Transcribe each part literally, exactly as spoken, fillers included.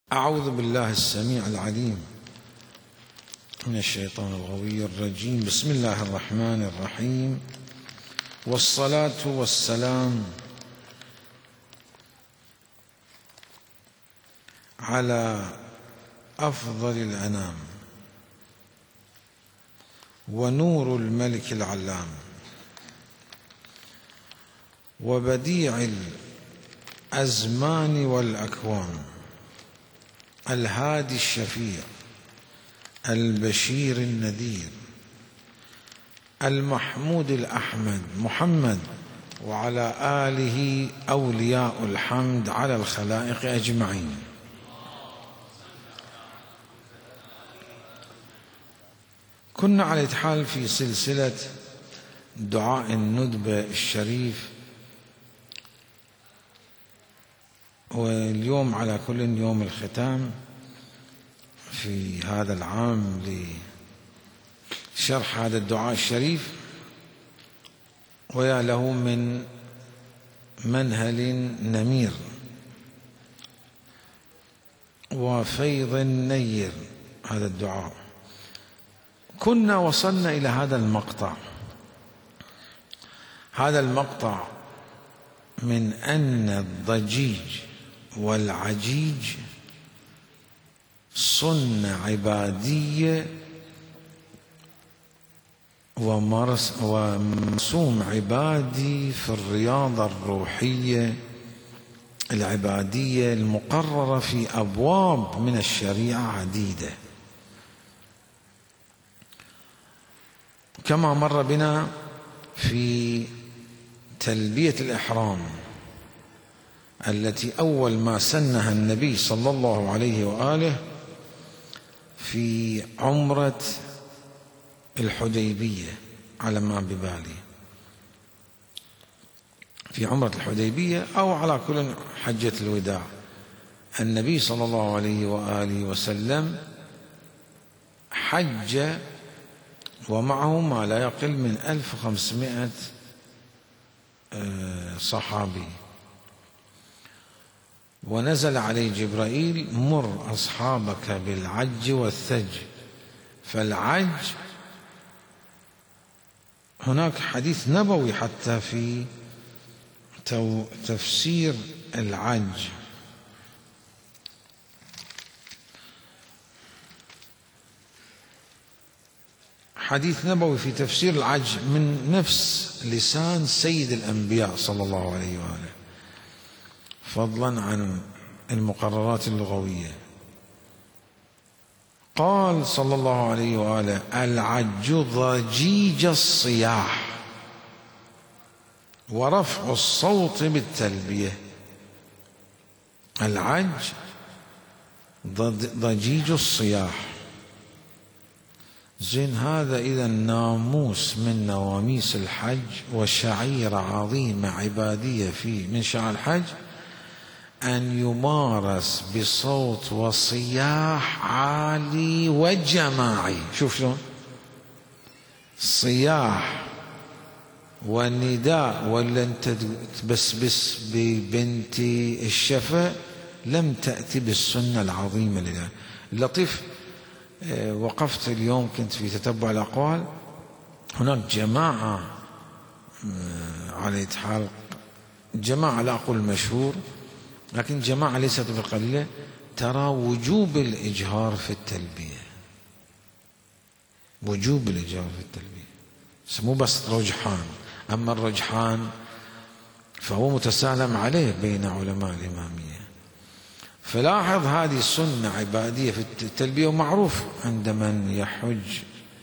أعوذ بالله السميع العليم من الشيطان الغوي الرجيم. بسم الله الرحمن الرحيم، والصلاة والسلام على أفضل الأنام ونور الملك العلام وبديع الأزمان والأكوان، الهادي الشفيع البشير النذير، المحمود الأحمد محمد، وعلى آله أولياء الحمد على الخلائق أجمعين. كنا على الحال في سلسلة دعاء الندبة الشريف، واليوم على كل يوم الختام في هذا العام لشرح هذا الدعاء الشريف، ويا له من منهل نمير وفيض نير هذا الدعاء. كنا وصلنا إلى هذا المقطع هذا المقطع من أن الضجيج والعجيج سنة عبادية ومرسوم عبادي في الرياضة الروحية العبادية المقررة في أبواب من الشريعة عديدة، كما مر بنا في تلبية الإحرام التي أول ما سنها النبي صلى الله عليه وآله في عمرة الحديبية على ما ببالي، في عمرة الحديبية أو على كل حجة الوداع. النبي صلى الله عليه وآله وسلم حج ومعه ما لا يقل من ألف وخمسمائة صحابي، ونزل عليه جبرائيل: مر أصحابك بالعج والثج. فالعج هناك حديث نبوي حتى في تفسير العج، حديث نبوي في تفسير العج من نفس لسان سيد الأنبياء صلى الله عليه وآله، فضلا عن المقررات اللغوية. قال صلى الله عليه وآله: العج ضجيج الصياح ورفع الصوت بالتلبية. العج ضجيج الصياح. زين، هذا إذا ناموس من نواميس الحج وشعيرة عظيمة عبادية في من شعائر الحج، أن يمارس بصوت وصياح عالي وجماعي. شوف شلون صياح والنداء، ولا أنت تبسبس ببنتي الشفا، لم تأتي بالسنة العظيمة لله. اللطيف، وقفت اليوم كنت في تتبع الأقوال، هناك جماعة على حال، جماعة لا أقول مشهور لكن جماعة ليست بالقليلة، ترى وجوب الإجهار في التلبية، وجوب الإجهار في التلبية، مو بس رجحان. أما الرجحان فهو متسالم عليه بين علماء الإمامية. فلاحظ، هذه سنة عبادية في التلبية، ومعروف عند من يحج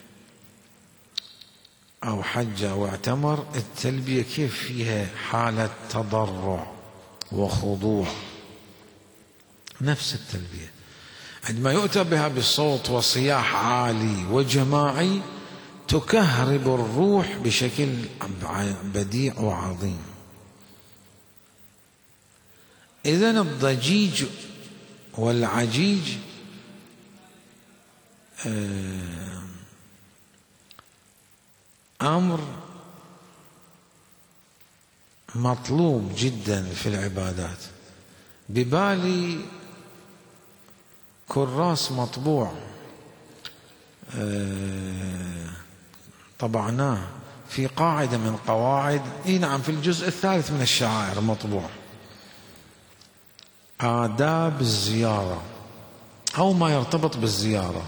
أو حج أو اعتمر التلبية كيف فيها حالة تضرع وخضوع. نفس التلبية عندما يؤتى بها بصوت وصياح عالي وجماعي تكهرب الروح بشكل بديع وعظيم. إذن الضجيج والعجيج أمر مطلوب جدا في العبادات. ببالي كراس مطبوع طبعناه في قاعدة من قواعد، اي نعم، في الجزء الثالث من الشعائر مطبوع، آداب الزيارة أو ما يرتبط بالزيارة.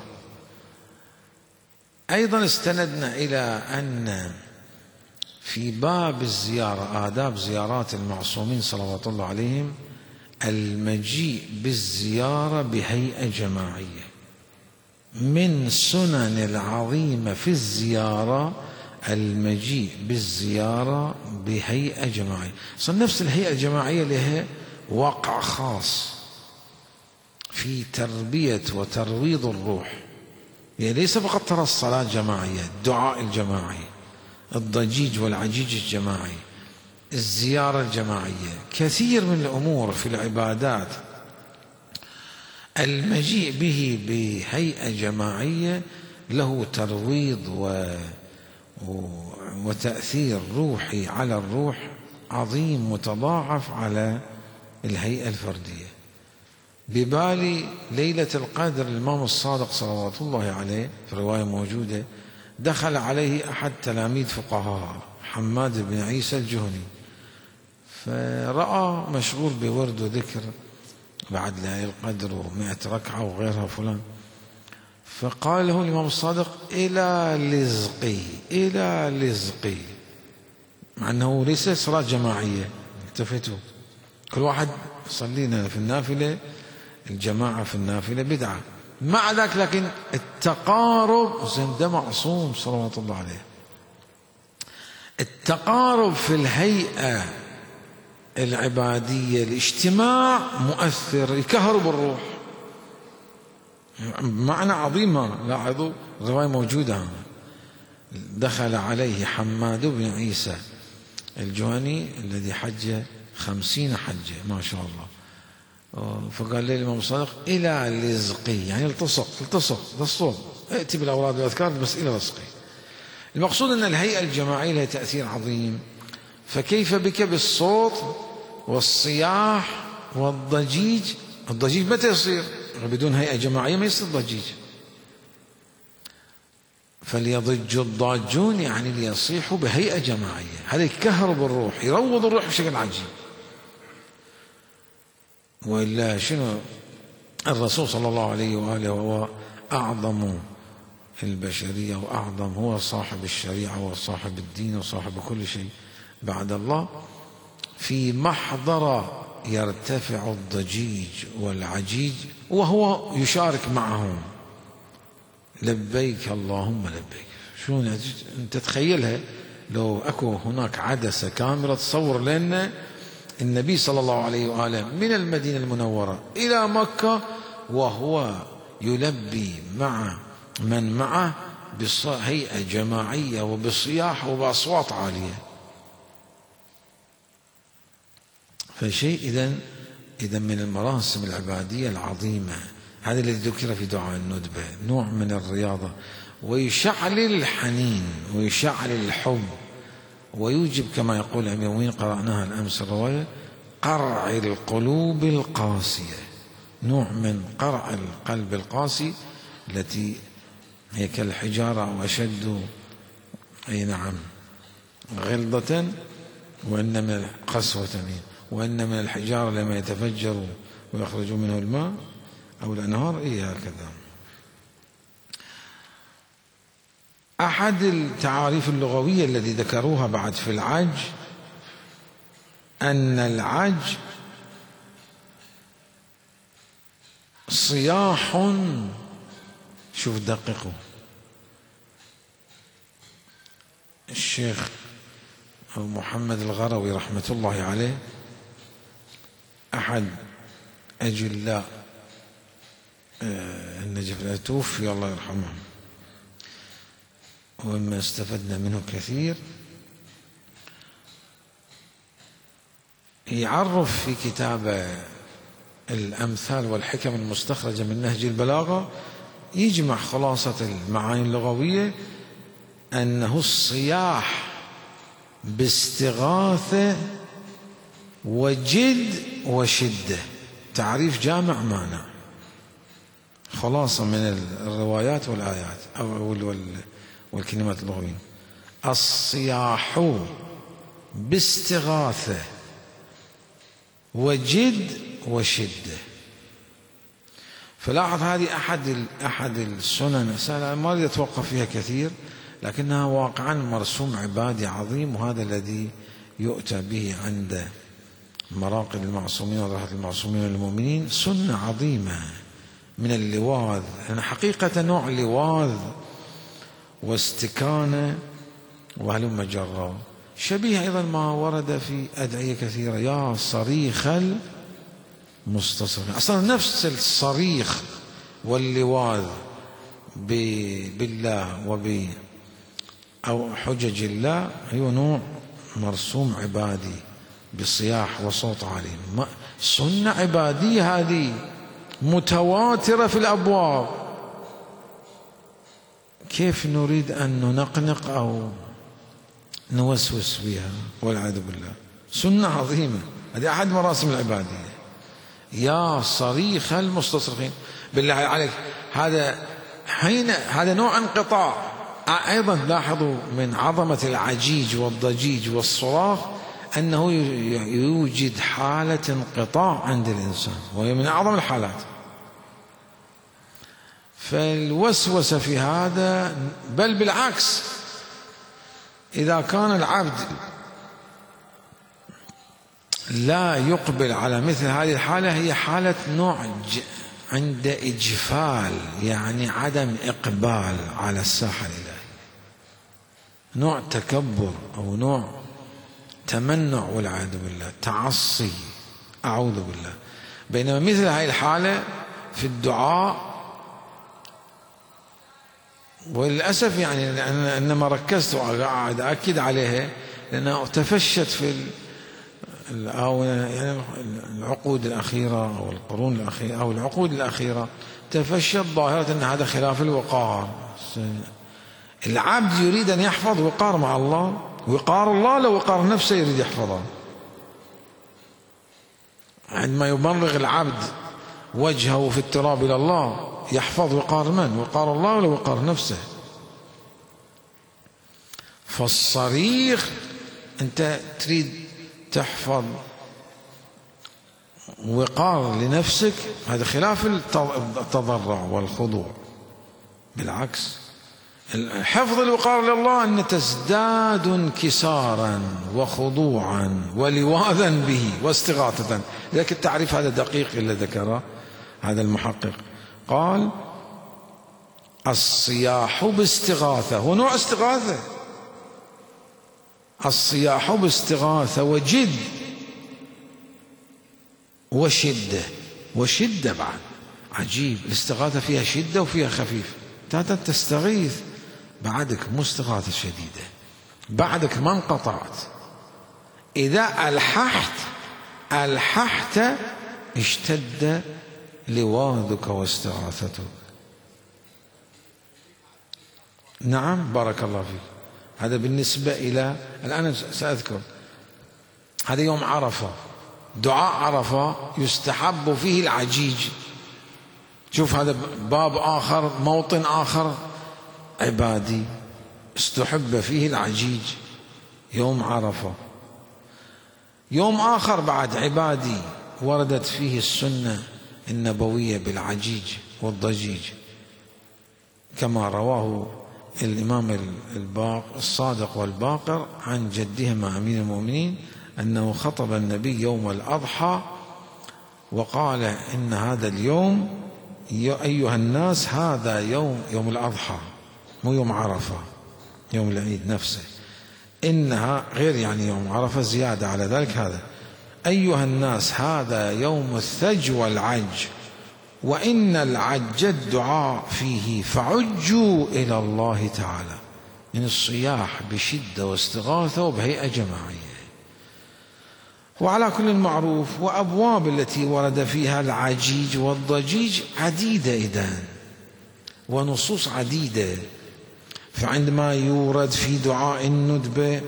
أيضا استندنا إلى أن في باب الزيارة، آداب زيارات المعصومين صلوات الله عليهم، المجيء بالزيارة بهيئة جماعية. من سنن العظيمة في الزيارة المجيء بالزيارة بهيئة جماعية. صار نفس الهيئة الجماعية لها وقع خاص في تربية وترويض الروح، يعني ليس فقط ترى الصلاة جماعية، الدعاء الجماعي، الضجيج والعجيج الجماعي، الزيارة الجماعية، كثير من الأمور في العبادات المجيء به بهيئة جماعية له ترويض و... وتأثير روحي على الروح عظيم متضاعف على الهيئة الفردية. ببالي ليلة القدر الإمام الصادق صلوات الله عليه، في رواية موجودة، دخل عليه أحد تلاميذ فقهاء حماد بن عيسى الجهني، فرأى مشغول بورد وذكر بعد ليلة القدر ومئة ركعة وغيرها فلان، فقال له الإمام الصادق: إلى لزقي إلى لزقي، مع أنه ليس صلاة جماعية. التفتوا، كل واحد صلينا في النافلة، الجماعة في النافلة بدعة، مع ذلك لكن التقارب ده معصوم صلوات الله عليه. التقارب في الهيئة العبادية، الاجتماع مؤثر، يكهرب الروح، معنى عظيمة. لاحظوا الرواية موجودة. دخل عليه حماد بن عيسى الجهني الذي حج خمسين حجة ما شاء الله، فقال له الإمام الصادق: إلى لزقي، يعني التصق التصق الصوت، ائتي بالأوراد والأذكار بس إلى لزقي. المقصود أن الهيئة الجماعية لها تأثير عظيم، فكيف بك بالصوت والصياح والضجيج؟ الضجيج متى يصير؟ بدون هيئة جماعية ما يصير ضجيج. فليضج الضاجون، يعني ليصيحوا بهيئة جماعية، هذا يكهرب الروح، يروض الروح بشكل عجيب. وإلا شنو؟ الرسول صلى الله عليه وآله وهو أعظم البشرية وأعظم، هو صاحب الشريعة وصاحب الدين وصاحب كل شيء بعد الله، في محضر يرتفع الضجيج والعجيج وهو يشارك معهم: لبيك اللهم لبيك. شو انت تتخيلها لو اكو هناك عدسة كاميرا تصور لنا النبي صلى الله عليه وآله من المدينة المنورة إلى مكة وهو يلبي مع من معه بهيئة جماعية وبصياح وبأصوات عالية. فشيء إذن إذن من المراسم العبادية العظيمة. هذا الذي ذكر في دعاء الندبة، نوع من الرياضة، ويشعل الحنين ويشعل الحب، ويوجب كما يقول أمير المؤمنين، قرأناها الأمس الرواية: قرع القلوب القاسية، نوع من قرع القلب القاسي التي هي كالحجارة أو أشد، أي نعم، غلظة، وإن من قسوة، وإن من الحجارة لما يتفجر ويخرج منه الماء أو الأنهار، إيه هكذا. أحد التعاريف اللغوية التي ذكروها بعد في العج أن العج صياح، شوف دققوا، الشيخ أبو محمد الغروي رحمة الله عليه أحد أجلاء النجف توفي الله يرحمه، ومما استفدنا منه كثير، يعرف في كتابه الأمثال والحكم المستخرجة من نهج البلاغة، يجمع خلاصة المعاني اللغوية أنه الصياح باستغاثة وجد وشدة، تعريف جامع مانع. خلاصة من الروايات والآيات أو والكلمات اللغوية. الصياح باستغاثة وجد وشدة. فلاحظ هذه أحد أحد السنن، ما أريد أتوقف فيها كثير، لكنها واقعا مرسوم عبادي عظيم، وهذا الذي يؤتى به عند مراقد المعصومين وضرحة المعصومين والمؤمنين، سنة عظيمة من اللواذ، يعني حقيقة نوع لواذ واستكانة وهلم جرا، شبيه أيضا ما ورد في أدعية كثيرة، يا صريخ المستصرخين. أصلا نفس الصريخ واللواذ بالله وب أو حجج الله هي نوع مرسوم عبادي بصياح وصوت عالي، سنة عبادية هذه متواترة في الأبواب. كيف نريد أن ننقنق أو نوسوس بها والعياذ بالله؟ سنة عظيمة، هذه أحد مراسم العبادية. يا صريخ المستصرخين، بالله عليك هذا حين هذا نوع انقطاع. أيضا لاحظوا من عظمة العجيج والضجيج والصراخ أنه يوجد حالة انقطاع عند الإنسان، وهي من أعظم الحالات. فالوسوسة في هذا، بل بالعكس، إذا كان العبد لا يقبل على مثل هذه الحالة، هي حالة نوع عند إجفال، يعني عدم إقبال على الساحة الإلهية، نوع تكبر أو نوع تمنع والعياذ بالله، تعصي، أعوذ بالله. بينما مثل هذه الحالة في الدعاء، وللأسف يعني إنما ركزت وقاعد أكد عليها لأنها تفشت في الآونة، يعني العقود الأخيرة أو القرون الأخيرة أو العقود الأخيرة تفشت ظاهرة أن هذا خلاف الوقار. العبد يريد أن يحفظ وقار مع الله، وقار الله لو وقار نفسه يريد يحفظه. عندما يبرغ العبد وجهه في التراب إلى الله يحفظ وقار من؟ وقار الله ولا وقار نفسه؟ فالصريخ أنت تريد تحفظ وقار لنفسك، هذا خلاف التضرع والخضوع. بالعكس، حفظ الوقار لله أن تزداد انكسارا وخضوعا ولواذا به واستغاثة. لذلك التعريف هذا دقيق اللي ذكره هذا المحقق، قال الصياح باستغاثة، هو نوع استغاثة، الصياح باستغاثة وجد وشدة. وشدة بعد عجيب، الاستغاثة فيها شدة وفيها خفيف. أنت تستغيث بعدك مو استغاثة شديدة، بعدك ما انقطعت. إذا ألححت ألححت اشتد لواذك واستغاثتك. نعم، بارك الله فيك. هذا بالنسبة إلى الآن سأذكر، هذا يوم عرفة، دعاء عرفة يستحب فيه العجيج. شوف هذا باب آخر، موطن آخر عبادي استحب فيه العجيج، يوم عرفة. يوم آخر بعد عبادي وردت فيه السنة النبوية بالعجيج والضجيج، كما رواه الإمام الباق الصادق والباقر عن جدهما أمير المؤمنين أنه خطب النبي يوم الأضحى وقال إن هذا اليوم أيها الناس، هذا يوم يوم الأضحى مو يوم عرفة، يوم العيد نفسه، إنها غير يعني يوم عرفة زيادة على ذلك. هذا أيها الناس هذا يوم الثج والعج، وإن العج الدعاء فيه، فعجوا إلى الله تعالى. من الصياح بشدة واستغاثة وبهيئة جماعية. وعلى كل المعروف، وأبواب التي ورد فيها العجيج والضجيج عديدة إذن، ونصوص عديدة. فعندما يورد في دعاء الندبة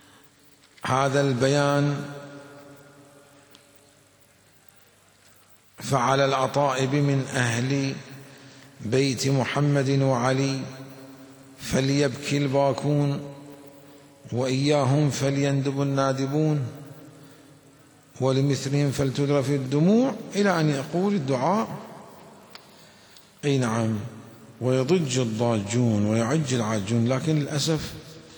هذا البيان فعلى الأطائب من أهل بيت محمد وعلي فليبكي الباكون وإياهم فليندب النادبون ولمثلهم فلتدرف الدموع، إلى أن يقول الدعاء. أي نعم، ويضج الضاجون ويعج العاجون. لكن للأسف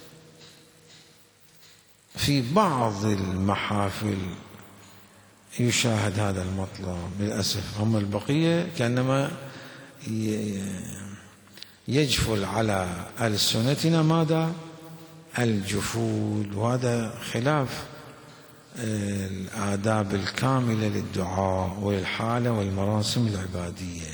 في بعض المحافل يشاهد هذا المطلب للأسف. هم البقية كأنما يجفل على ألسنتنا ماذا؟ الجفول، وهذا خلاف الآداب الكاملة للدعاء والحالة والمراسم العبادية.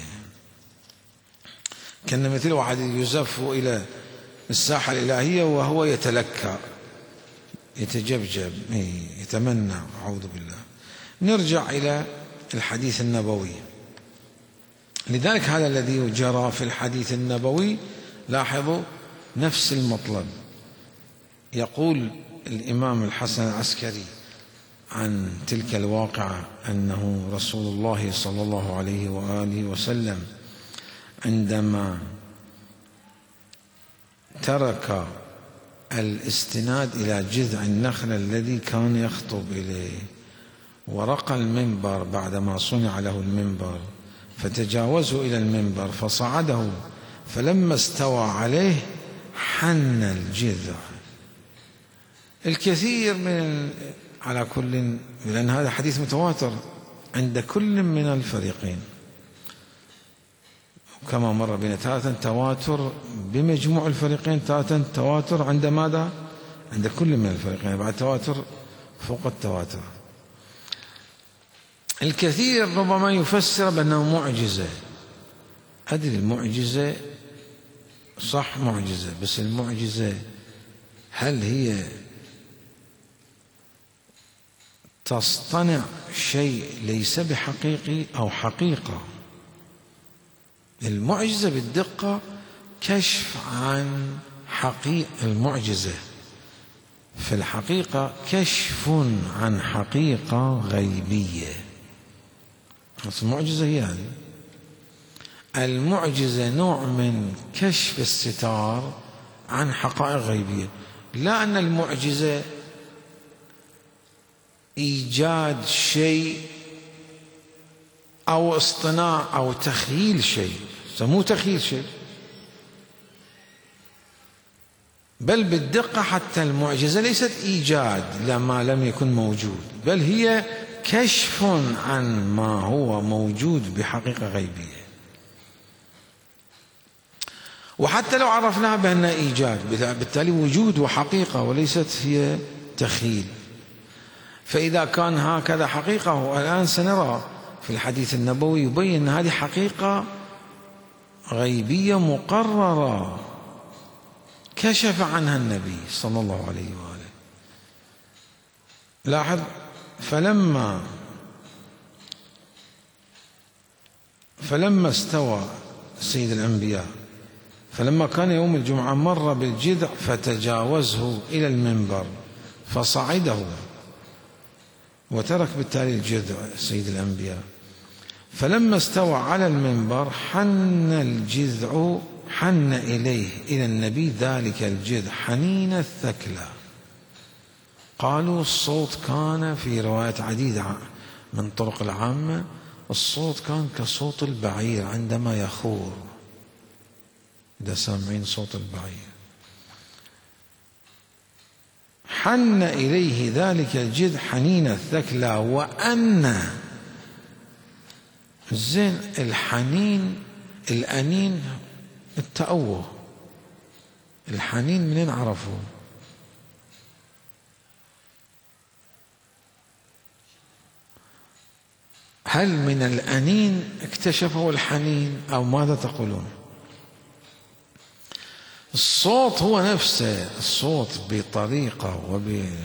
كان مثل واحد يزف إلى الساحة الإلهية وهو يتلكى يتجبجب يتمنى، أعوذ بالله. نرجع إلى الحديث النبوي. لذلك هذا الذي جرى في الحديث النبوي، لاحظوا نفس المطلب. يقول الإمام الحسن العسكري عن تلك الواقعة أنه رسول الله صلى الله عليه وآله وسلم عندما ترك الاستناد إلى جذع النخل الذي كان يخطب إليه ورقى المنبر بعدما صنع له المنبر، فتجاوزوا إلى المنبر فصعده، فلما استوى عليه حن الجذع. الكثير من على كل، لأن هذا حديث متواتر عند كل من الفريقين، كما مر بنا تارة تواتر بمجموع الفريقين، تارة تواتر عند ماذا؟ عند كل من الفريقين، بعد تواتر فوق التواتر. الكثير ربما يفسر بأنه معجزة. أدري المعجزة صح معجزة، بس المعجزة هل هي تصطنع شيء ليس بحقيقي أو حقيقة؟ المعجزة بالدقة كشف عن حقيقة، المعجزة في الحقيقة كشف عن حقيقة غيبية. المعجزة هي هذه. المعجزة نوع من كشف الستار عن حقائق غيبية، لا أن المعجزة إيجاد شيء أو اصطناع أو تخيل شيء، مو تخيل شيء، بل بالدقة حتى المعجزة ليست إيجاد لما لم يكن موجود، بل هي كشف عن ما هو موجود بحقيقة غيبية. وحتى لو عرفناها بأنها إيجاد، بالتالي وجود وحقيقة وليست هي تخيل. فإذا كان هكذا حقيقة، والآن سنرى في الحديث النبوي يبين أن هذه حقيقة غيبية مقررة كشف عنها النبي صلى الله عليه وآله. لاحظ، فلما فلما استوى سيد الأنبياء، فلما كان يوم الجمعة مر بالجذع فتجاوزه إلى المنبر فصعده، وترك بالتالي الجذع سيد الأنبياء. فلما استوى على المنبر حن الجذع، حن إليه إلى النبي ذلك الجذع حنين الثكلى. قالوا الصوت كان في روايات عديدة من طرق العامة، الصوت كان كصوت البعير عندما يخور، إذا سامعين صوت البعير. حن إليه ذلك الجذع حنين الثكلى. وأن زين الحنين الأنين التأوه، الحنين منين عرفوا؟ هل من الأنين اكتشفوا الحنين أو ماذا تقولون؟ الصوت هو نفسه، الصوت بطريقة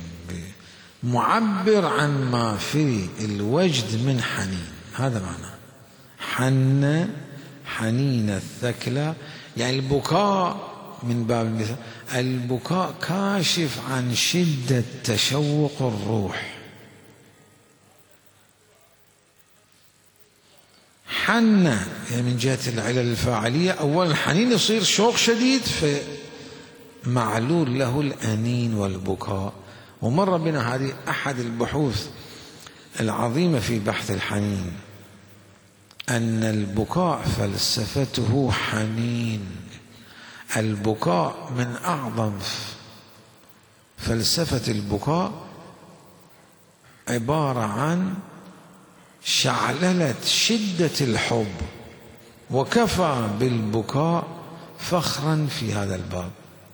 ومعبر عن ما في الوجد من حنين، هذا معناه حن حنين الثكلى، يعني البكاء من باب المثال، البكاء كاشف عن شدة تشوق الروح. حن يعني من جهة العلل الفاعلية، أولا حنين يصير شوق شديد فمعلول له الأنين والبكاء. ومر بنا هذه أحد البحوث العظيمة في بحث الحنين، أن البكاء فلسفته حنين. البكاء من أعظم فلسفة البكاء عبارة عن شعللة شدة الحب، وكفى بالبكاء فخرا في هذا الباب.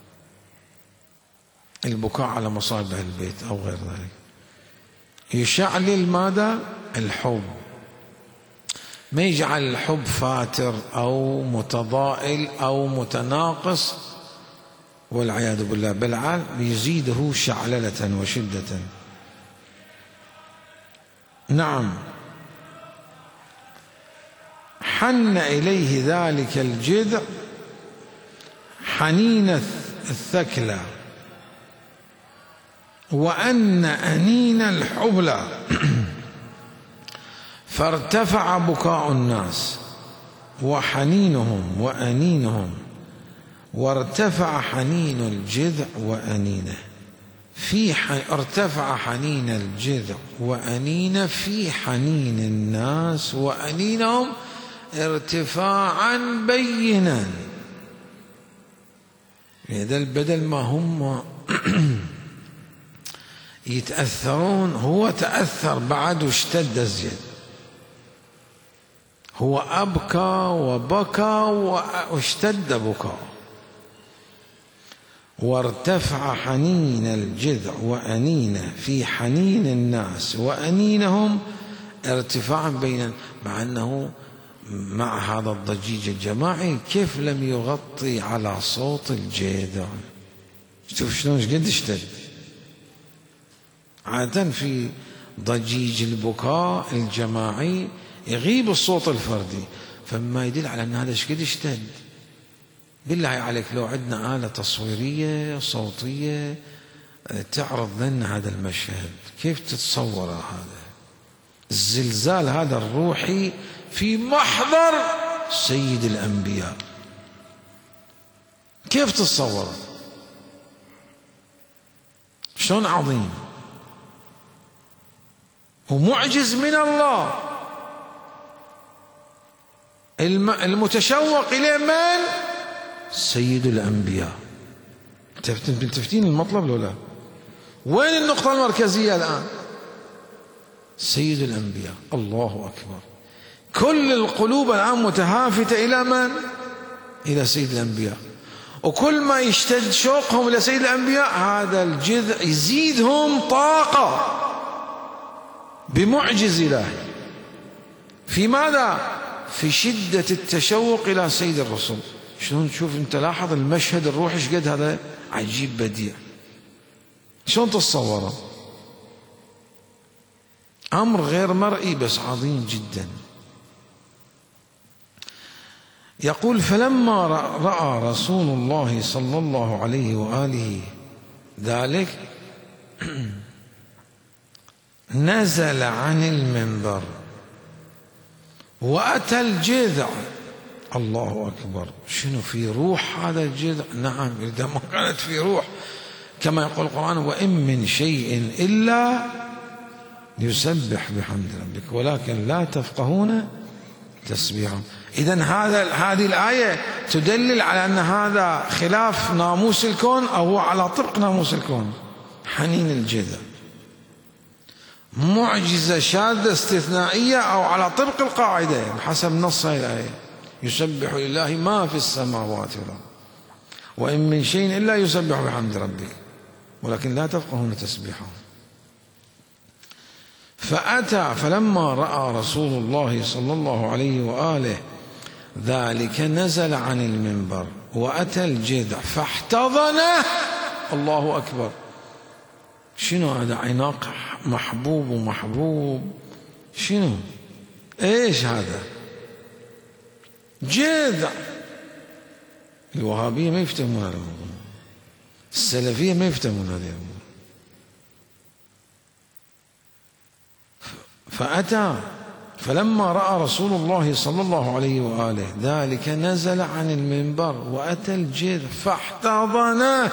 البكاء على مصائب أهل البيت أو غير ذلك يشعلل ماذا؟ الحب، ما يجعل الحب فاتر أو متضائل أو متناقص والعياذ بالله، بل يزيده شعللة وشدة. نعم، حن إليه ذلك الجذع حنين الثكلى، وأن أنين الحبلى، فارتفع بكاء الناس وحنينهم وأنينهم، وارتفع حنين الجذع وأنينه في ح... ارتفع حنين الجذع وأنينه في حنين الناس وأنينهم ارتفاعا بينا. بدل ما هم يتأثرون، هو تأثر بعد واشتد الزيد، هو أبكى وبكى واشتد بكاء. وارتفع حنين الجذع وأنينه في حنين الناس وأنينهم ارتفاعا بينا، مع أنه مع هذا الضجيج الجماعي كيف لم يغطي على صوت الجذع؟ شوف شلون قد اشتد. عادة في ضجيج البكاء الجماعي يغيب الصوت الفردي، فما يدل على أن هذا شقد اشتد. بالله عليك لو عندنا آلة تصويرية صوتية تعرض لنا هذا المشهد، كيف تتصور هذا الزلزال هذا الروحي في محضر سيد الأنبياء؟ كيف تتصور؟ شلون عظيم ومعجز من الله. المتشوق إلى من؟ سيد الأنبياء. تفتين المطلب لو لا؟ وين النقطة المركزية الآن؟ سيد الأنبياء. الله أكبر. كل القلوب الآن متهافتة إلى من؟ إلى سيد الأنبياء، وكل ما يشتد شوقهم إلى سيد الأنبياء هذا الجذع يزيدهم طاقة بمعجز إلهي. في ماذا؟ في شدة التشوق إلى سيد الرسول. شلون تشوف أنت، لاحظ المشهد الروحي شقد هذا عجيب بديع. شلون تتصوره؟ أمر غير مرئي بس عظيم جدا. يقول فلما رأى رسول الله صلى الله عليه وآله ذلك نزل عن المنبر وأتى الجذع. الله أكبر. شنو في روح هذا الجذع؟ نعم، إذا ما كانت في روح كما يقول القرآن وإن من شيء إلا يسبح بحمد ربك ولكن لا تفقهون تسبيحهم. إذن هذا هذه الآية تدلل على أن هذا خلاف ناموس الكون أو هو على طبق ناموس الكون. حنين الجذع معجزة شاذة استثنائية أو على طبق القاعدة بحسب نص هذه الآية. يسبح لله ما في السماوات والأرض وإن من شيء إلا يسبح بحمد ربه ولكن لا تفقهون تسبيحهم. فأتى فلما رأى رسول الله صلى الله عليه وآله ذلك نزل عن المنبر وأتى الجذع فاحتضنه. الله أكبر. شنو هذا؟ عناق محبوب ومحبوب. شنو ايش هذا؟ جذع. الوهابية ما يفتهمون هذا الموضوع، السلفية ما يفتهمون هذا الموضوع. فأتى فلما رأى رسول الله صلى الله عليه وآله ذلك نزل عن المنبر وأتى الجذع فاحتضنه.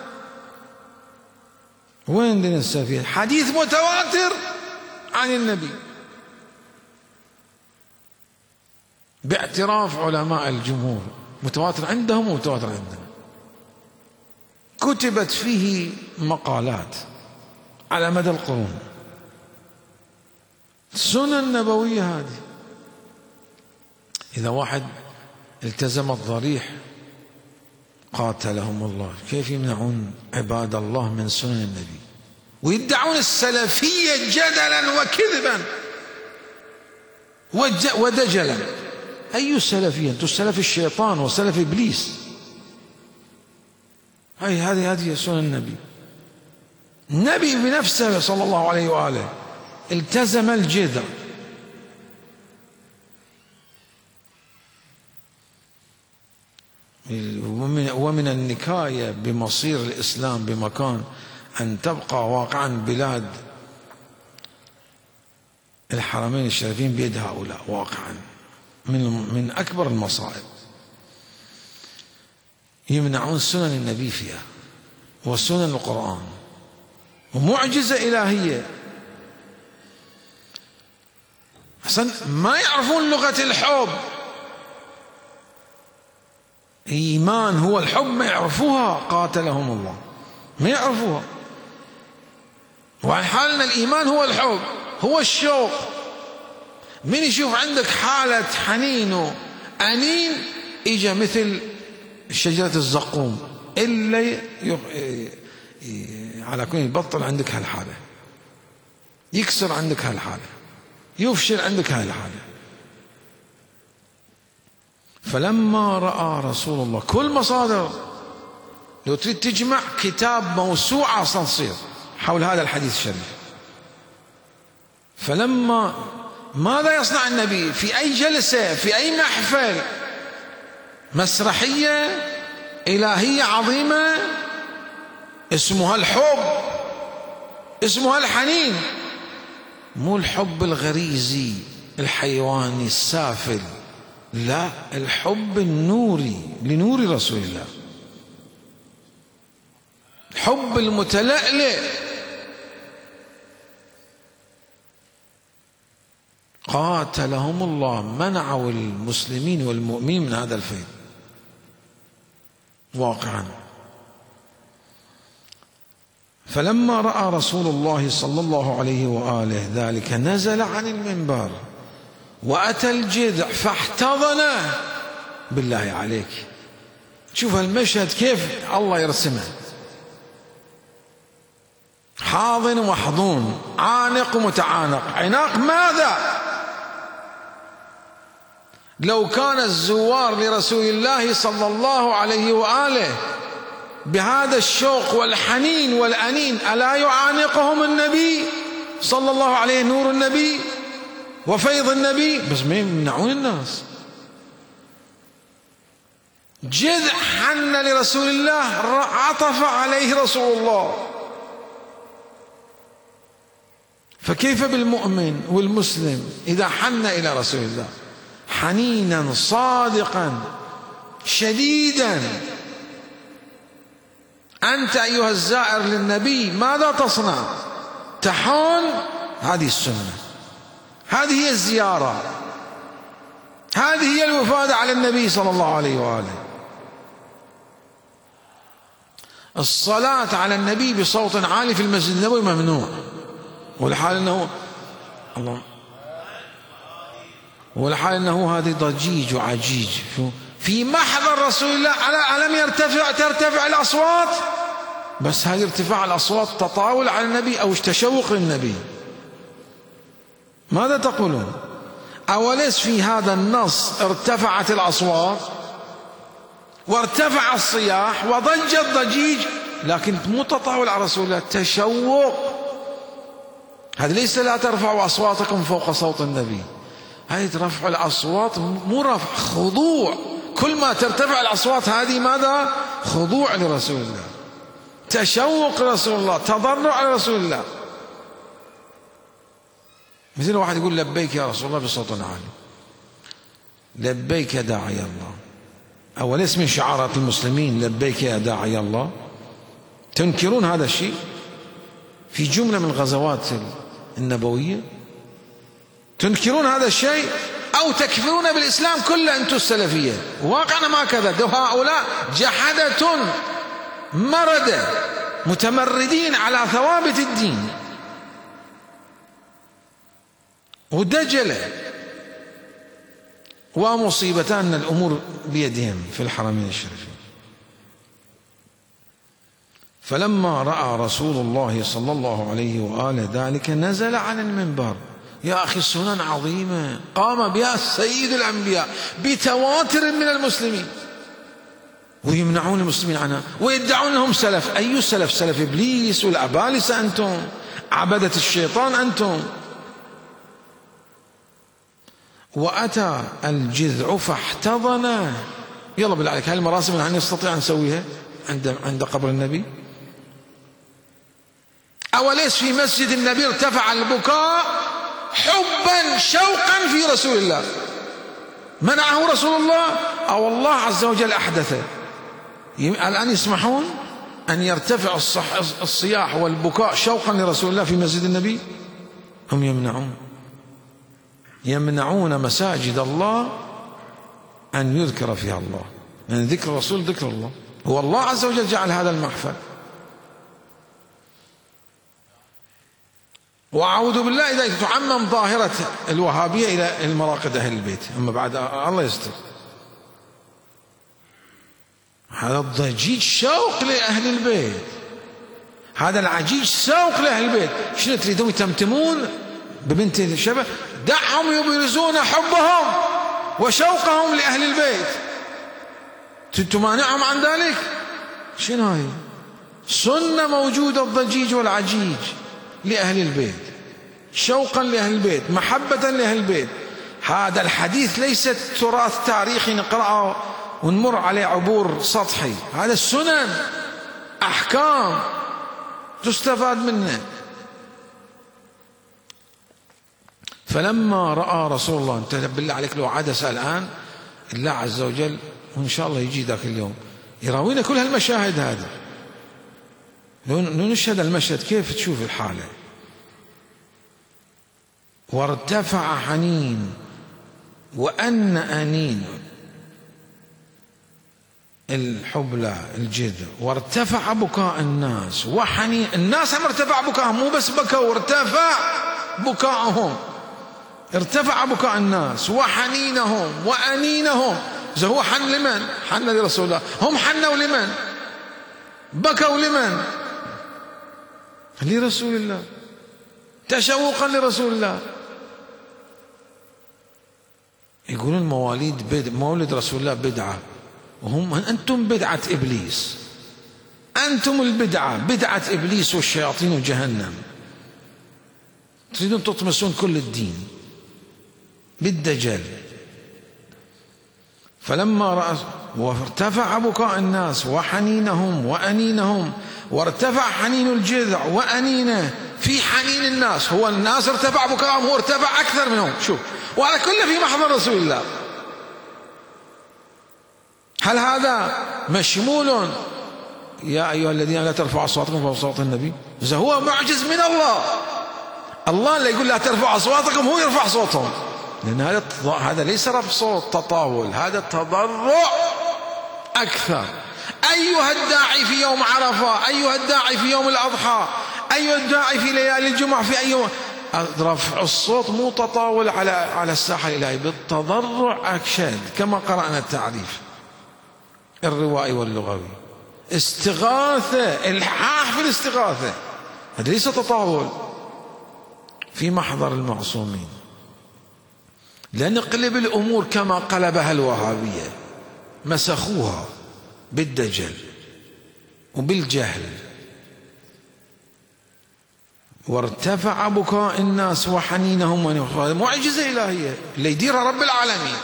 وين دين السفيه؟ حديث متواتر عن النبي باعتراف علماء الجمهور، متواتر عندهم ومتواتر عندنا، كتبت فيه مقالات على مدى القرون، سنن نبوية هذه. إذا واحد التزم الضريح قاتلهم الله، كيف يمنعون عباد الله من سنن النبي ويدعون السلفية جدلا وكذبا ودجلا؟ أي سلفية؟ أنتم سلف الشيطان وسلف إبليس. هاي هذه هذه سنن النبي. النبي بنفسه صلى الله عليه وآله التزم الجذع. ومن, ومن النكاية بمصير الإسلام بمكان أن تبقى واقعا بلاد الحرمين الشريفين بيد هؤلاء، واقعا من من أكبر المصائب. يمنعون سنن النبي فيها وسنن القرآن ومعجزة إلهية. حسن ما يعرفون لغة الحب، إيمان هو الحب ما يعرفوها، قاتلهم الله، ما يعرفوها. وعن حالنا الإيمان هو الحب، هو الشوق. من يشوف عندك حالة حنين وأنين إجا مثل شجرة الزقوم إلا على كون يبطل عندك هالحالة، يكسر عندك هالحالة، يفشل عندك هالحالة. فلما رأى رسول الله كل مصادر، لو تريد تجمع كتاب موسوعة أصلا تصير حول هذا الحديث الشريف. فلما ماذا يصنع النبي في أي جلسة في أي محفل؟ مسرحية إلهية عظيمة اسمها الحب، اسمها الحنين، مو الحب الغريزي الحيواني السافل، لا، الحب النوري لنور رسول الله، الحب المتلألئ. قاتلهم الله، منعوا المسلمين والمؤمنين من هذا الفيض واقعا. فلما رأى رسول الله صلى الله عليه وآله ذلك نزل عن المنبر وأتى الجذع فاحتضنه. بالله عليك شوف المشهد كيف الله يرسمه، حاضن ومحضون، عانق ومتعانق. عناق ماذا؟ لو كان الزوار لرسول الله صلى الله عليه وآله بهذا الشوق والحنين والأنين ألا يعانقهم النبي صلى الله عليه، نور النبي وفيض النبي؟ بس ما يمنعون الناس. جذع حن لرسول الله، عطف عليه رسول الله. فكيف بالمؤمن والمسلم إذا حن إلى رسول الله حنينا صادقا شديدا؟ أنت أيها الزائر للنبي ماذا تصنع؟ تحون. هذه السنة، هذه هي الزيارة، هذه هي الوفادة على النبي صلى الله عليه وآله. الصلاة على النبي بصوت عالي في المسجد النبوي ممنوع، والحال أنه الله والحال أنه هذه ضجيج وعجيج في محضر رسول الله. ألم يرتفع ترتفع الأصوات؟ بس هذه ارتفاع الأصوات تطاول على النبي أو تشوق للنبي؟ ماذا تقولون؟ أوليس في هذا النص ارتفعت الأصوات وارتفع الصياح وضج الضجيج، لكن مو تطاول على رسول الله، تشوق. هذا ليس لا ترفعوا أصواتكم فوق صوت النبي، هذه رفع الأصوات مو رفع، خضوع. كل ما ترتفع الأصوات هذه ماذا؟ خضوع لرسول الله، تشوق لرسول الله، تضرع لرسول الله. مثل واحد يقول لبيك يا رسول الله بصوت عالي، لبيك يا داعي الله، أو ليس من شعارات المسلمين لبيك يا داعي الله؟ تنكرون هذا الشيء في جملة من الغزوات النبوية؟ تنكرون هذا الشيء أو تكفرون بالإسلام كله أنتم السلفية؟ واقعنا ما كذا، هؤلاء جحدة مردة متمردين على ثوابت الدين ودجلة، ومصيبتان الأمور بيدهم في الحرمين الشريفين. فلما رأى رسول الله صلى الله عليه وآله ذلك نزل عن المنبر. يا أخي السنن عظيمة قام بها سيد الأنبياء بتواتر من المسلمين، ويمنعون المسلمين عنها ويدعون لهم سلف. أي سلف؟ سلف إبليس والأبالسة أنتم، عبدة الشيطان أنتم. وأتى الجذع فاحتضنه. يلا بالله عليك، هاي المراسم هل نستطيع أن نسويها عند عند قبر النبي؟ أوليس في مسجد النبي ارتفع البكاء حبا شوقا في رسول الله؟ منعه رسول الله أو الله عز وجل أحدثه؟ الآن يسمحون أن يرتفع الصياح والبكاء شوقا لرسول الله في مسجد النبي؟ هم يمنعون يمنعون مساجد الله أن يذكر فيها الله، من ذكر الرسول ذكر الله. هو الله عز وجل جعل هذا المحفل. وأعوذ بالله إذا تعمم ظاهرة الوهابية إلى المراقد أهل البيت، أما بعد الله يستر. هذا الضجيج شوق لأهل البيت، هذا العجيج سوق لأهل البيت. شنو تريدون يتمتمون ببنت الشبه؟ دعهم يبرزون حبهم وشوقهم لأهل البيت، تمانعهم عن ذلك؟ شنو هاي؟ سنة موجودة الضجيج والعجيج لأهل البيت، شوقا لأهل البيت، محبة لأهل البيت. هذا الحديث ليست تراث تاريخي نقرأه ونمر عليه عبور سطحي، هذا السنن، أحكام تستفاد منه. فلما رأى رسول الله، انت بالله عليك لو عدسة الآن الله عز وجل وإن شاء الله يجي ذاك اليوم يراوينا كل هالمشاهد هذه، لو نشهد المشهد كيف تشوف الحالة. وارتفع حنين وأن أنين الحبلى الجذع، وارتفع بكاء الناس وحنين الناس. هم ارتفع بكاءهم، مو بس بكوا، ارتفع بكاءهم، ارتفع بكاء الناس وحنينهم وأنينهم. إذا هو حن لمن؟ حن لرسول الله. هم حنوا لمن؟ بكوا لمن؟ لرسول الله، تشوقا لرسول الله. يقولون مواليد بدء مولد رسول الله بدعة، وهم أنتم بدعة إبليس، أنتم البدعة، بدعة إبليس والشياطين وجهنم. تريدون تطمسون كل الدين بالدجل. فلما رأى وارتفع بكاء الناس وحنينهم وأنينهم، وارتفع حنين الجذع وأنينه. في حنين الناس، هو الناس ارتفع بكاءهم، هو ارتفع أكثر منهم. شوف، وعلى كل في محضر رسول الله. هل هذا مشمول يا أيها الذين لا ترفعوا أصواتكم فوق صوت النبي؟ إذا هو معجز من الله، الله اللي يقول لا ترفعوا أصواتكم هو يرفع صوتهم، لأن هذا هذا ليس رفع صوت تطاول، هذا تضرع أكثر. أيها الداعي في يوم عرفة، أيها الداعي في يوم الأضحى، أيها الداعي في ليالي الجمعة، في أي يوم، رفع الصوت مو تطاول على على الساحة الإلهية، بالتضرع أكشد، كما قرأنا التعريف الروائي واللغوي. استغاثة، الحاح في الاستغاثة، هذا ليس تطاول في محضر المعصومين. لنقلب الأمور كما قلبها الوهابية، مسخوها بالدجل وبالجهل. وارتفع بكاء الناس وحنينهم، معجزة إلهية اللي يديرها رب العالمين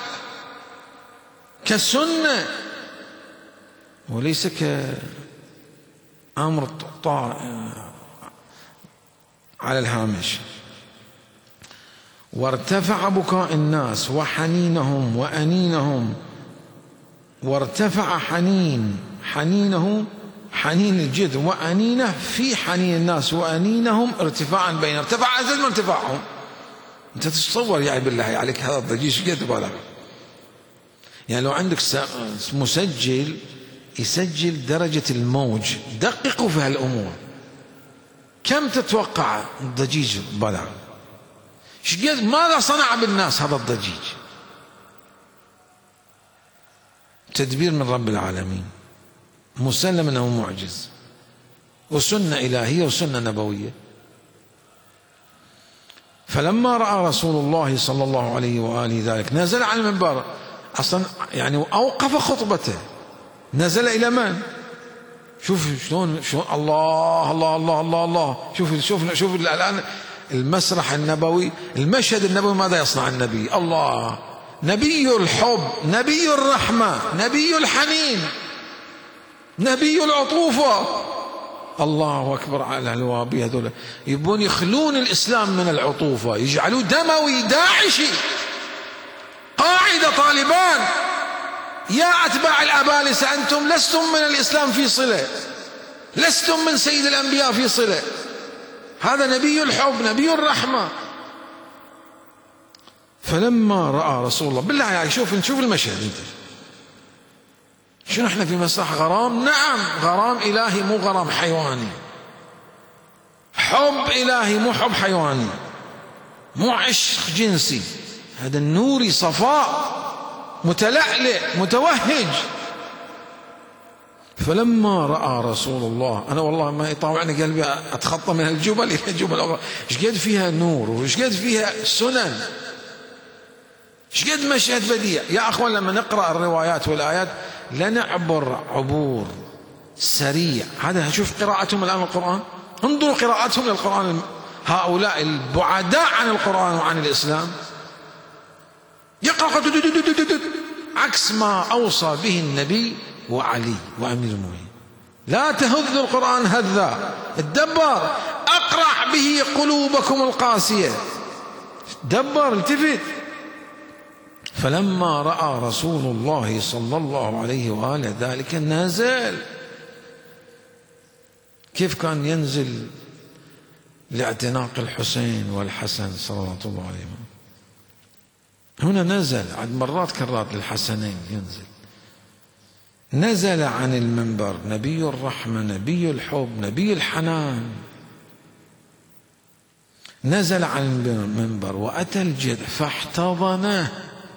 كالسنة، وليس كأمر طاع على الهامش. وارتفع بكاء الناس وحنينهم وأنينهم، وارتفع حنين حنينه حنين الجد وأنينه في حنين الناس وأنينهم ارتفاعا بين ارتفاع أزل من ارتفاعهم. أنت تتصور يعني بالله عليك هذا الضجيج قد بالغ. يعني لو عندك مسجل يسجل درجة الموج، دققوا في هالأمور، كم تتوقع الضجيج بالغ؟ شقد ماذا صنع بالناس هذا الضجيج؟ تدبير من رب العالمين، مسلم أنه معجز، وسنة إلهية وسنة نبوية. فلما رأى رسول الله صلى الله عليه وآله ذلك نزل عن المنبر، أصلا يعني أوقف خطبته، نزل إلى من؟ شوف شلون شلون الله الله الله الله الله شوف شوف شوف الآن المسرح النبوي، المشهد النبوي ماذا يصنع النبي؟ الله، نبي الحب، نبي الرحمة، نبي الحنين، نبي العطوفة. الله أكبر على الوابي هذول يبون يخلون الإسلام من العطوفة، يجعلوه دموي داعشي، قاعدة طالبان. يا أتباع الأبالسة أنتم لستم من الإسلام في صلة، لستم من سيد الأنبياء في صلة. هذا نبي الحب، نبي الرحمة. فلما رأى رسول الله، بالله يعني شوف نشوف المشهد انت، شنو احنا في مسرح غرام؟ نعم غرام إلهي مو غرام حيواني، حب إلهي مو حب حيواني، مو عشق جنسي، هذا النوري صفاء متلألئ متوهج. فلما رأى رسول الله، أنا والله ما يطاوعني قلبي أتخطى من الجبل إلى الجبل الأخرى، إيش قد فيها نور وإيش قد فيها سنن، إيش قد مشهد بديع. يا أخوان لما نقرأ الروايات والآيات لا نعبر عبور سريع. هذا شوف قراءتهم الآن القرآن، انظروا قراءتهم للقرآن، هؤلاء البعداء عن القرآن وعن الإسلام، يقرأ عكس ما أوصى به النبي وعلي وأمير المؤمنين. لا تهذ القرآن هذا، الدبر أقرع به قلوبكم القاسية، دبر التفت. فلما رأى رسول الله صلى الله عليه وآله ذلك نزل. كيف كان ينزل لاعتناق الحسين والحسن صلوات الله عليهما؟ هنا نزل عد مرات كرات للحسنين ينزل، نزل عن المنبر نبي الرحمة، نبي الحب، نبي الحنان، نزل عن المنبر وأتى الجذع فاحتضنه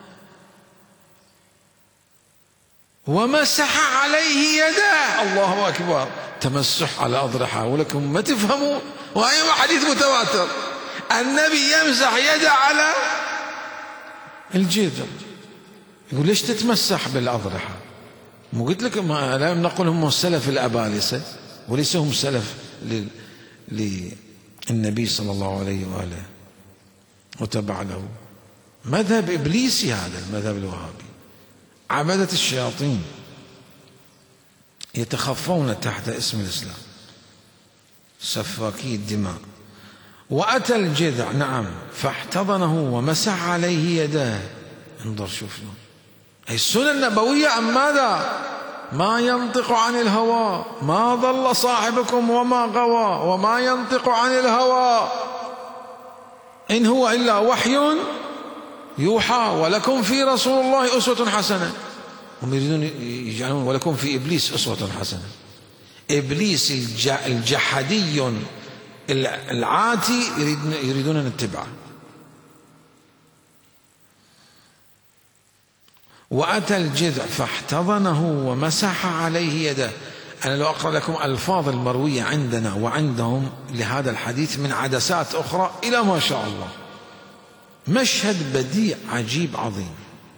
ومسح عليه يده. الله أكبر، تمسح على أضرحة، ولكم ما تفهموا، وهي حديث متواتر، النبي يمسح يده على الجذع. يقول ليش تتمسح بالأضرحة؟ مو قلت لك ما لا نقول هم سلف الأبالسة وليس هم سلف للنبي صلى الله عليه وآله وتبع له. مذهب إبليسي هذا المذهب الوهابي، عبدة الشياطين يتخفون تحت اسم الإسلام، سفاكي الدماء. وأتى الجذع نعم فاحتضنه ومسح عليه يداه. انظر شوف هي السنة النبوية أم ماذا؟ ما ينطق عن الهوى، ما ضل صاحبكم وما غوى، وما ينطق عن الهوى إن هو إلا وحي يوحى، ولكم في رسول الله أسوة حسنة. هم يريدون يجعلون ولكم في إبليس أسوة حسنة. إبليس الجحدي العاتي يريدون أن نتبعه. وأتى الجذع فاحتضنه ومسح عليه يده. أنا لو أقرأ لكم ألفاظ المروية عندنا وعندهم لهذا الحديث من عدسات أخرى إلى ما شاء الله، مشهد بديع عجيب عظيم.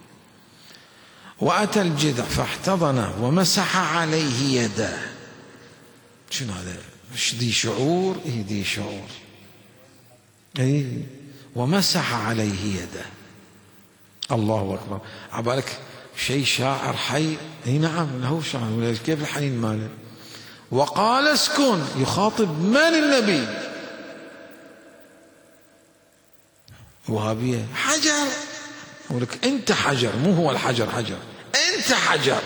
وأتى الجذع فاحتضنه ومسح عليه يده. شنو هذا؟ مش دي شعور؟ إيه دي شعور. إيه ومسح عليه يده. الله أكبر. عبالك شيء شاعر حي؟ اي نعم له شاعر، كيف الحنين ماله. وقال اسكن، يخاطب من؟ النبي. وهابية حجر. أقول لك أنت حجر، مو هو الحجر حجر، أنت حجر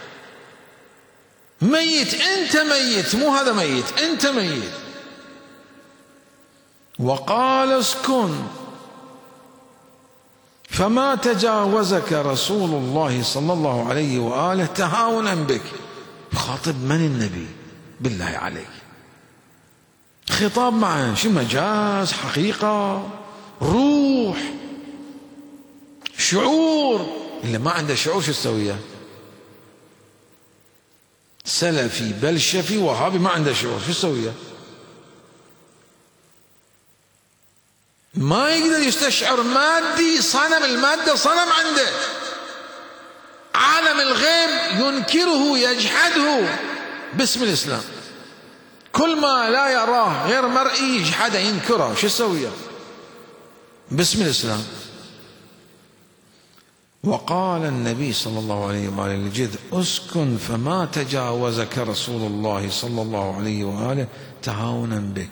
ميت، أنت ميت، مو هذا ميت، أنت ميت. وقال اسكن فما تجاوزك رسول الله صلى الله عليه وآله تهاونا بك. خاطب من النبي بالله عليك؟ خطاب معه شو، مجاز، حقيقة، روح، شعور؟ اللي ما عنده شعور شو تسويه؟ سلفي بلشفي وهابي ما عنده شعور شو تسويه؟ ما يقدر يستشعر، مادي، صنم، المادة صنم عنده. عالم الغيب ينكره يجحده باسم الإسلام. كل ما لا يراه غير مرئي يجحده ينكره. شو يسويه باسم الإسلام؟ وقال النبي صلى الله عليه وآله لجد اسكن فما تجاوزك رسول الله صلى الله عليه وآله تهاونا بك.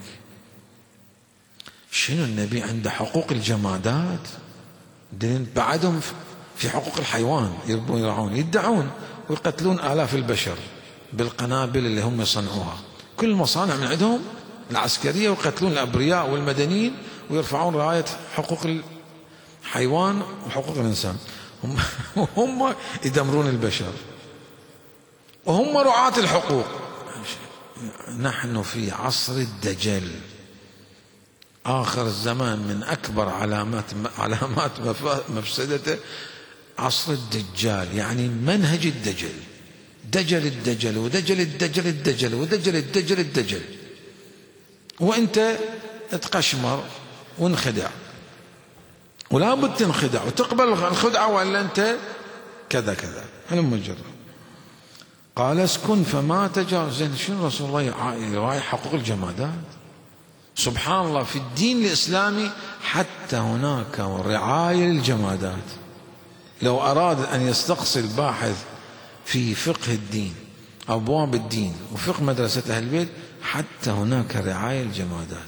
شنو النبي عنده حقوق الجمادات، بعدهم في حقوق الحيوان، يربون يرعون يدعون ويقتلون آلاف البشر بالقنابل اللي هم يصنعوها. كل المصانع من عندهم العسكرية، ويقتلون الأبرياء والمدنيين ويرفعون راية حقوق الحيوان وحقوق الإنسان. هم, هم يدمرون البشر وهم رعاة الحقوق. نحن في عصر الدجل، آخر الزمان، من أكبر علامات علامات مفسدته عصر الدجال، يعني منهج الدجل، دجل الدجل ودجل الدجل الدجل ودجل الدجل الدجل، وأنت تقشمر وانخدع، ولا بد تنخدع وتقبل الخدعة، ولا أنت كذا كذا. هلم الجرة. قال اسكن فما تجاوز. زين شنو رسول الله يراعي حقوق الجمادات؟ سبحان الله، في الدين الإسلامي حتى هناك رعاية للجمادات. لو أراد أن يستقصي الباحث في فقه الدين، أبواب الدين وفقه مدرسة أهل البيت، حتى هناك رعاية للجمادات.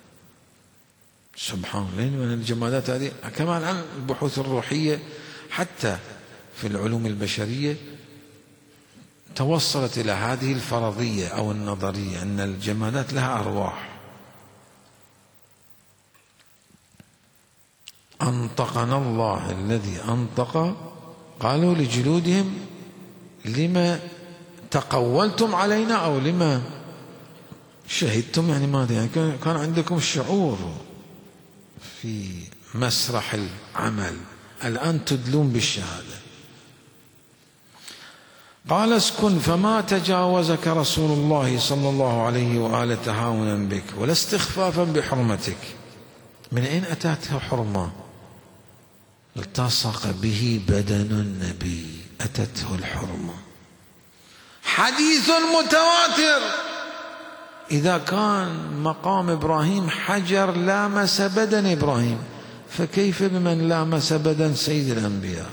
سبحان الله، لأن الجمادات هذه كمان عن البحوث الروحية حتى في العلوم البشرية توصلت إلى هذه الفرضية أو النظرية أن الجمادات لها أرواح. أنطقنا الله الذي أنطق، قالوا لجلودهم لما تقولتم علينا أو لما شهدتم، يعني ماذا؟ يعني كان عندكم شعور في مسرح العمل، الآن تدلون بالشهادة. قال اسكن فما تجاوزك رسول الله صلى الله عليه وآله تهاونا بك ولا استخفافا بحرمتك. من أين أتته حرمة؟ التصق به بدن النبي، أتته الحرمة. حديث متواتر. إذا كان مقام إبراهيم حجر لامس بدن إبراهيم، فكيف بمن لامس بدن سيد الأنبياء؟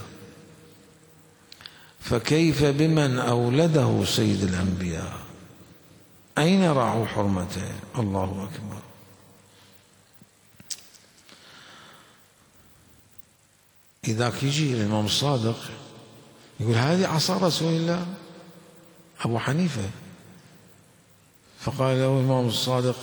فكيف بمن أولده سيد الأنبياء؟ أين رعوا حرمته؟ الله أكبر. إذاك يجي الإمام الصادق يقول هذه عصا رسول الله أبو حنيفة، فقال له الإمام الصادق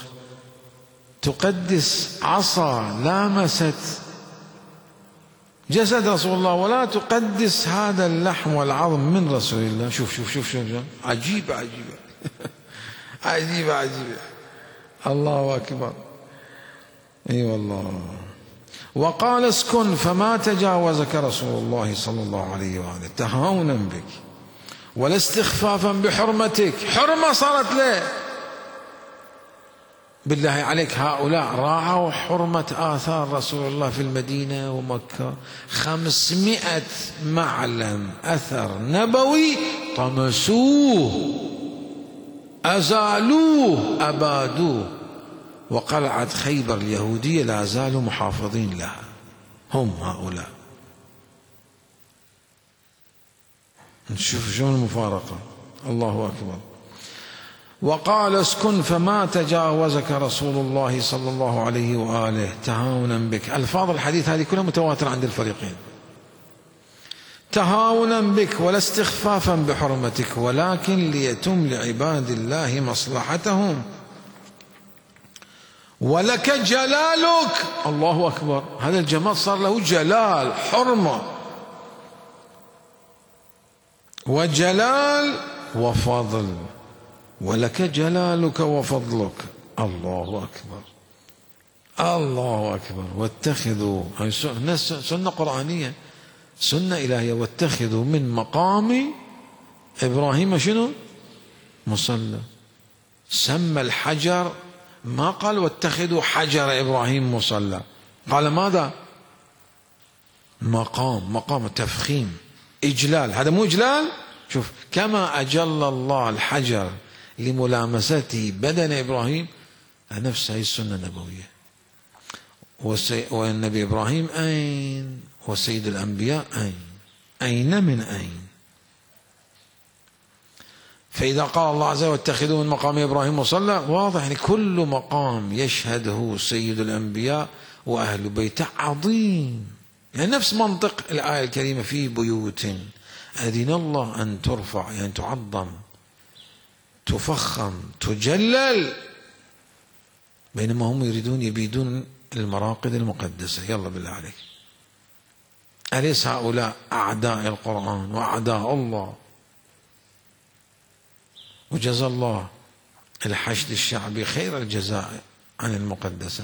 تقدس عصا لامست جسد رسول الله ولا تقدس هذا اللحم والعظم من رسول الله. شوف شوف شوف شوف, شوف. عجيبة عجيبة عجيبة عجيبة. الله أكبر. أي والله. وقال اسكن فما تجاوزك رسول الله صلى الله عليه وآله تهاونا بك ولا استخفافا بحرمتك. حرمة صارت له. بالله عليك، هؤلاء راعوا حرمة آثار رسول الله في المدينة ومكة. خمسمائة معلم أثر نبوي طمسوه، أزالوه، أبادوه. وقلعة خيبر اليهودية لا زالوا محافظين لها، هم هؤلاء. نشوف شلون المفارقة. الله أكبر. وقال اسكن فما تجاوزك رسول الله صلى الله عليه وآله تهاونا بك. ألفاظ الحديث هذه كلها متواترة عند الفريقين. تهاونا بك ولا استخفافا بحرمتك ولكن ليتم لعباد الله مصلحتهم ولك جلالك. الله أكبر، هذا الجمال صار له جلال، حرمة وجلال وفضل. ولك جلالك وفضلك. الله أكبر الله أكبر. واتخذوا، هذه سنة قرآنية، سنة إلهية. واتخذوا من مقام إبراهيم شنو؟ مصلى. سمى الحجر، ما قال واتخذوا حجر إبراهيم مصلى، قال ماذا؟ مقام، مقام تفخيم، إجلال. هذا مو إجلال؟ شوف، كما أجل الله الحجر لملامسته بدن إبراهيم، نفس هذه السنة النبوية. والنبي إبراهيم أين؟ وسيد الأنبياء أين؟ أين من أين؟ فإذا قال الله عز وجل واتخذوا من مقام إبراهيم مصلى، واضح يعني كل مقام يشهده سيد الأنبياء وأهل بيته عظيم. يعني نفس منطق الآية الكريمة في بيوت أذن الله أن ترفع، يعني تعظم تفخم تجلل، بينما هم يريدون يبيدون المراقد المقدسة. يلا بالله عليك، أليس هؤلاء أعداء القرآن وأعداء الله؟ وجزى الله الحشد الشعبي خير الجزاء عن المقدسات.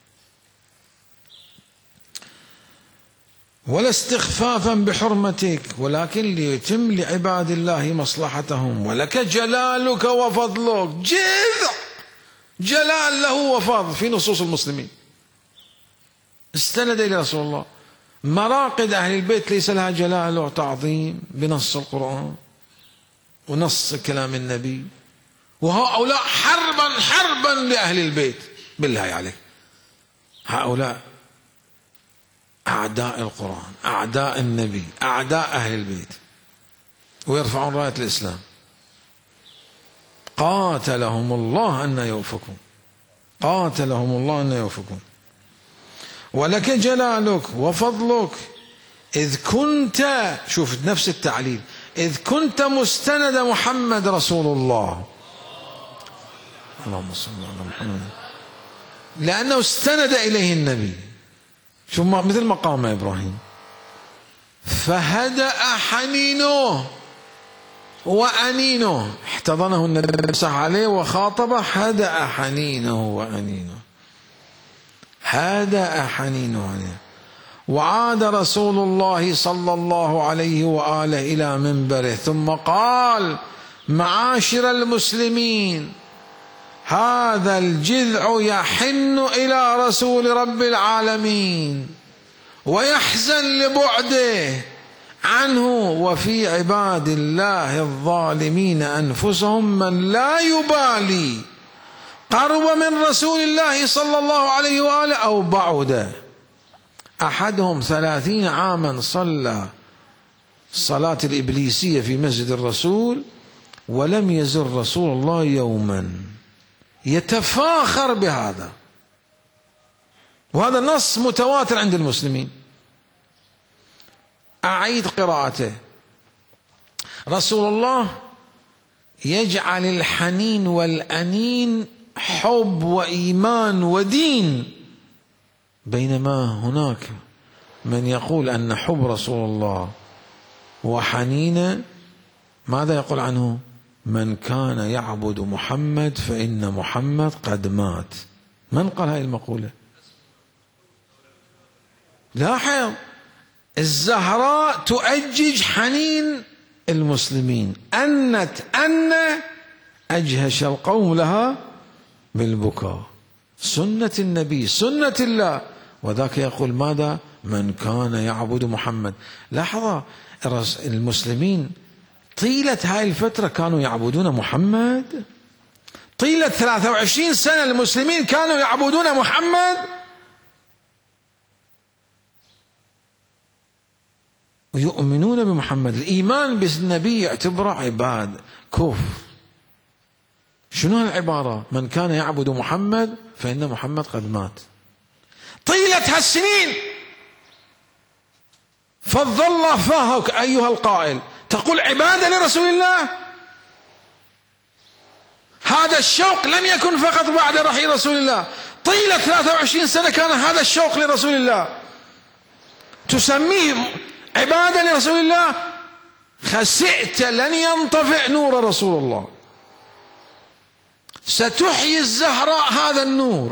ولا استخفافا بحرمتك ولكن ليتم لعباد الله مصلحتهم ولك جلالك وفضلك. جذع جلال له وفضل في نصوص المسلمين، استند إلى رسول الله. مراقد أهل البيت ليس لها جلال وتعظيم بنص القرآن ونص كلام النبي، وهؤلاء حربا حربا لأهل البيت. بالله عليك، هؤلاء أعداء القرآن، أعداء النبي، أعداء أهل البيت، ويرفعون راية الإسلام. قاتلهم الله أن يوفكون، قاتلهم الله أن يوفكون. ولك جلالك وفضلك إذ كنت، شوف نفس التعليل، إذ كنت مستند محمد رسول الله. اللهم صل على محمد، لأنه استند إليه النبي. شوف مثل مقام إبراهيم، فهدأ حنينه وأنينه، احتضنه النبي مسح عليه وخاطبه، هدأ حنينه وأنينه، هدأ حنينه. وعاد رسول الله صلى الله عليه وآله إلى منبره ثم قال: معاشر المسلمين، هذا الجذع يحن إلى رسول رب العالمين ويحزن لبعده عنه، وفي عباد الله الظالمين أنفسهم من لا يبالي قرب من رسول الله صلى الله عليه وآله أو بعد. أحدهم ثلاثين عاما صلى الصلاة الإبليسية في مسجد الرسول ولم يزر رسول الله يوما، يتفاخر بهذا، وهذا نص متواتر عند المسلمين. أعيد قراءته: رسول الله يجعل الحنين والأنين حب وإيمان ودين، بينما هناك من يقول أن حب رسول الله وحنين ماذا يقول عنه؟ من كان يعبد محمد فإن محمد قد مات. من قال هذه المقولة؟ لاحظ، الزهراء تؤجج حنين المسلمين، أنت أن أجهش القوم لها بالبكاء. سنة النبي، سنة الله، وذاك يقول ماذا؟ من كان يعبد محمد. لاحظ، المسلمين طيلة هاي الفترة كانوا يعبدون محمد، طيلة ثلاثة وعشرين سنة المسلمين كانوا يعبدون محمد، ويؤمنون بمحمد. الإيمان بالنبي يعتبره عباد كفر، شنو هالعبارة؟ من كان يعبد محمد فإن محمد قد مات. طيلة هالسنين فضل الله فاهك أيها القائل تقول عبادة لرسول الله. هذا الشوق لم يكن فقط بعد رحيل رسول الله، طيلة ثلاثة وعشرين سنة كان هذا الشوق لرسول الله، تسميه عبادة لرسول الله؟ خسئت، لن ينطفئ نور رسول الله. ستحيي الزهراء هذا النور.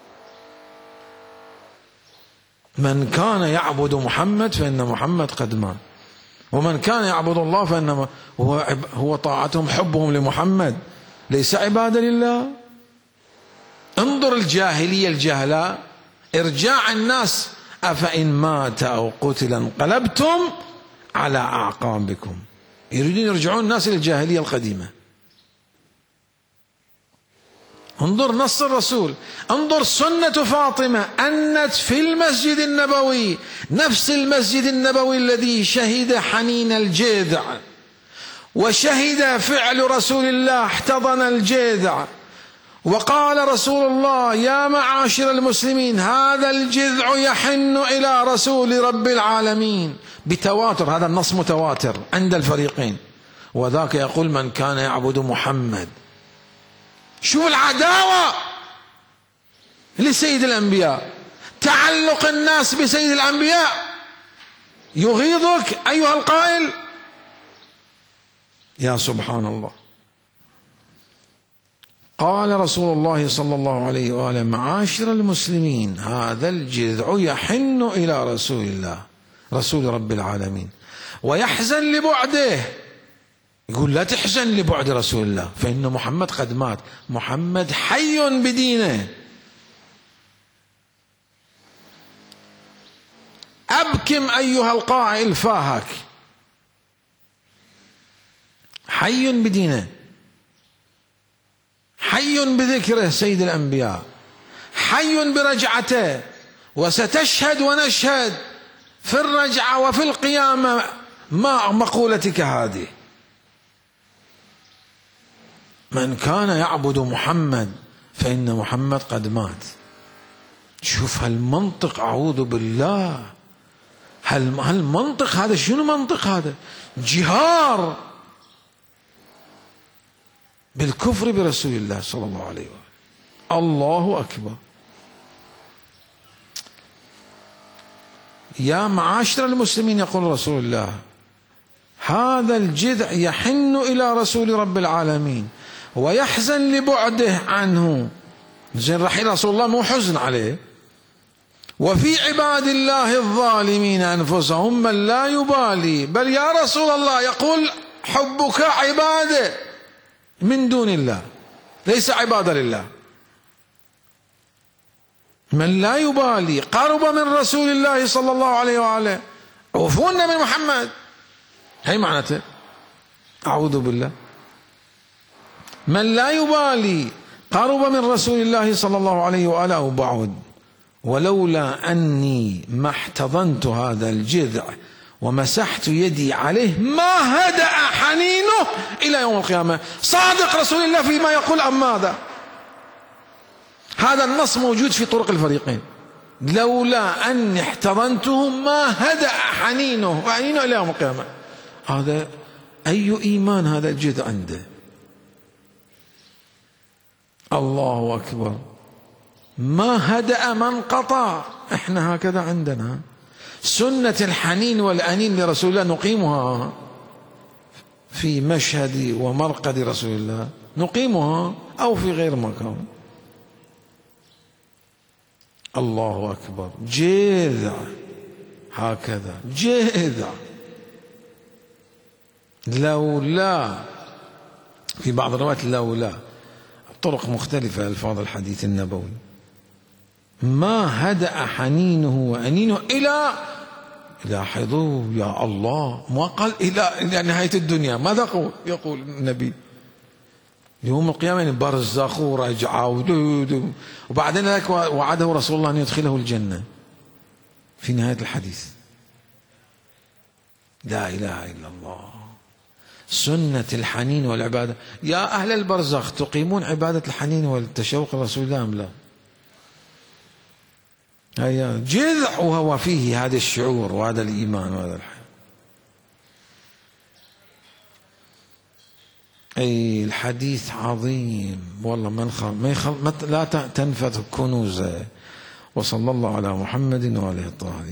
من كان يعبد محمد فإن محمد قد مات، ومن كان يعبد الله فإنما هو هو طاعتهم حبهم لمحمد، ليس عبادة لله. انظر الجاهلية الجهلاء، ارجاع الناس: أفإن مات أو قتل انقلبتم على أعقابكم. يريدون يرجعون الناس إلى الجاهلية القديمة. انظر نص الرسول، انظر سنة فاطمة أنت في المسجد النبوي، نفس المسجد النبوي الذي شهد حنين الجذع وشهد فعل رسول الله، احتضن الجذع، وقال رسول الله: يا معاشر المسلمين هذا الجذع يحن إلى رسول رب العالمين، بتواتر. هذا النص متواتر عند الفريقين. وذاك يقول: من كان يعبد محمد. شوف العداوة لسيد الأنبياء، تعلق الناس بسيد الأنبياء يغيظك أيها القائل؟ يا سبحان الله. قال رسول الله صلى الله عليه وآله: معاشر المسلمين هذا الجذع يحن إلى رسول الله رسول رب العالمين ويحزن لبعده. يقول: لا تحزن لبعد رسول الله فإن محمد قد مات، محمد حي بدينه. أبكم أيها القائل فاهك، حي بدينه، حي بذكره سيد الأنبياء، حي برجعته. وستشهد ونشهد في الرجعة وفي القيامة ما مقولتك هذه: من كان يعبد محمد فإن محمد قد مات. شوف هالمنطق، أعوذ بالله، هالمنطق هذا شنو منطق هذا؟ جهار بالكفر برسول الله صلى الله عليه وآله. الله أكبر. يا معاشر المسلمين، يقول رسول الله: هذا الجذع يحن إلى رسول رب العالمين ويحزن لبعده عنه. زين، رحيل رسول الله مو حزن عليه. وفي عباد الله الظالمين أنفسهم من لا يبالي. بل يا رسول الله يقول: حبك عباده من دون الله، ليس عبادة لله. من لا يبالي قرب من رسول الله صلى الله عليه وآله، عفونا من محمد. هي معناته، أعوذ بالله. من لا يبالي قرب من رسول الله صلى الله عليه وآله أو بعد. ولولا أني ما احتضنت هذا الجذع ومسحت يدي عليه ما هدأ حنينه إلى يوم القيامة. صادق رسول الله فيما يقول أم ماذا؟ هذا النص موجود في طرق الفريقين. لولا أني احتضنته ما هدأ حنينه وحنينه إلى يوم القيامة. هذا أي إيمان هذا الجذع عنده؟ الله أكبر. ما هدأ من قطع. احنا هكذا عندنا سنة الحنين والأنين لرسول الله نقيمها في مشهد ومرقد رسول الله، نقيمها أو في غير مكان. الله أكبر. جذع هكذا، جذع. لولا، في بعض الروايات لولا، طرق مختلفة ألفاظ الحديث النبوي، ما هدأ حنينه وأنينه إلى إلى حضور يا الله. ما قال إلى نهاية الدنيا. ماذا يقول؟ يقول النبي يوم القيامة برزخ ورجعة، وبعدين ذلك وعده رسول الله أن يدخله الجنة في نهاية الحديث. لا إله إلا الله. سنة الحنين والعبادة. يا أهل البرزخ تقيمون عبادة الحنين والتشوق لرسول الله أم لا؟ هيا جذع وهو فيه هذا الشعور وهذا الإيمان وهذا الحياة. أي الحديث عظيم والله، من خل ما يخل لا تنفذ كنوزه. وصلى الله على محمد وآله الطاهرين.